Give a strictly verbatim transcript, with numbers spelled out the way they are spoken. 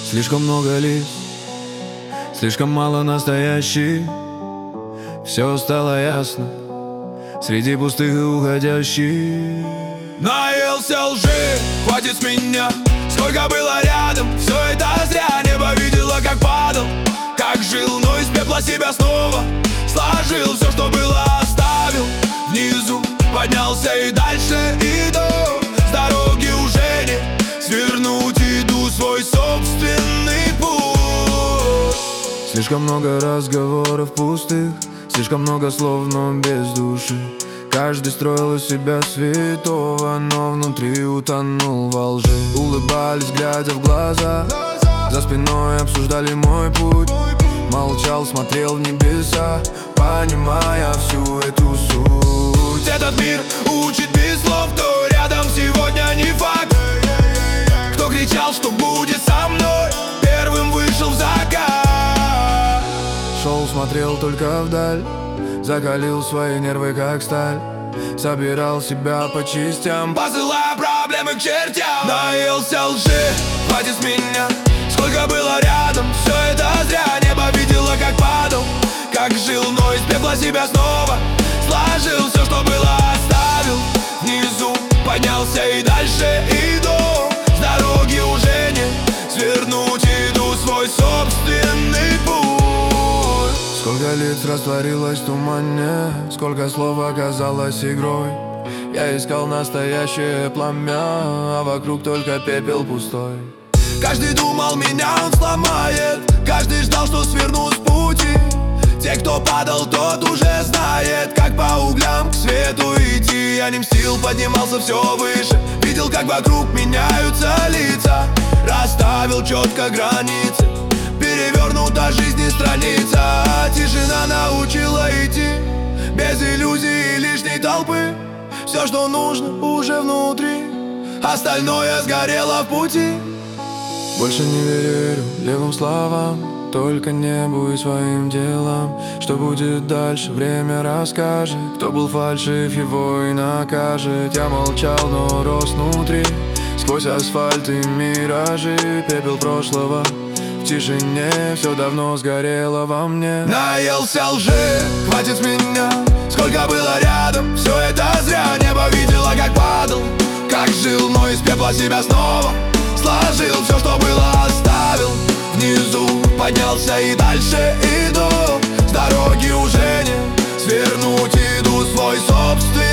Слишком много лиц, слишком мало настоящих. Все стало ясно среди пустых и уходящих. Наелся лжи, хватит с меня. Сколько было рядом, все это зря. Небо видело, как падал, как жил, но из пепла себя снова сложил. Все, что было, оставил внизу. Поднялся и дальше иду. С дороги уже не свернуть, иду свой собственный путь. Слишком много разговоров пустых, слишком много слов, но без души. Каждый строил из себя святого, но внутри утонул во лжи. Улыбались, глядя в глаза, за спиной обсуждали мой путь. Молчал, смотрел в небеса, понимая всю эту суть. Этот мир учит без слов, кто рядом сегодня не факт. Кто кричал, что будет со мной, первым вышел в закат. Шел, смотрел только вдаль, закалил свои нервы как сталь. Собирал себя по частям, посылая проблемы к чертям. Наелся лжи, хватит с меня. Сколько было рядом, все это зря. Небо видело, как падал, как жил, но из пепла себя снова сложил. Все, что было, оставил внизу. Поднялся и дальше иду. С дороги уже не свернуть, иду свой собственный путь. Сколько лиц растворилось в тумане, сколько слов оказалось игрой. Я искал настоящее пламя, а вокруг только пепел пустой. Каждый думал, меня он сломает, каждый ждал, что сверну с пути. Те, кто падал, тот уже знает, как по углям к свету идти. Я не мстил, поднимался все выше, видел, как вокруг меняются лица. Расставил четко границы, перевернута жизни страница. Тишина научила идти, без иллюзий и лишней толпы. Все, что нужно, уже внутри, остальное сгорело в пути. Больше не верю левым словам, только небу и своим делам. Что будет дальше, время расскажет. Кто был фальшив, его и накажет. Я молчал, но рос внутри, сквозь асфальт и миражи. Пепел прошлого в тишине, все давно сгорело во мне. Наелся лжи, хватит с меня. Сколько было рядом, все это зря. Небо видело, как падал, как жил, но из пепла себя снова сложил. Все, что было, оставил внизу. Поднялся и дальше иду. С дороги уже не свернуть, иду свой собственный